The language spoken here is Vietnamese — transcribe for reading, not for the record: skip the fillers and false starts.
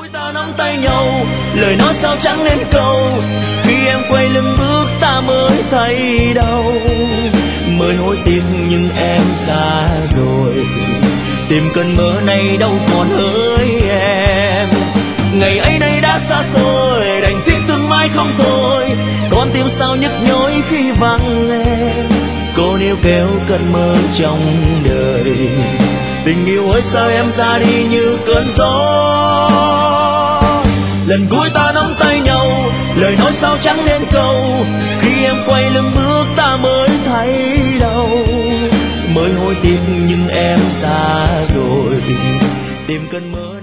cuối ta nắm tay nhau, lời nói sao chẳng nên câu, khi em quay lưng bước ta mới thấy đau. Mới hối tiếc nhưng em xa rồi, tìm cơn mơ này đâu còn hỡi em. Ngày ấy nay đã xa xôi, đành tiếc thương mãi không thôi, con tim sao nhức nhối khi vắng em. Cô níu kéo cơn mơ trong đời, tình yêu ơi sao em ra đi như cơn gió. Lần cuối ta nắm tay nhau, lời nói sao chẳng nên câu, khi em quay lưng bước ta mới thấy đau. Mới hối tiếc nhưng em xa rồi, tìm cơn mơ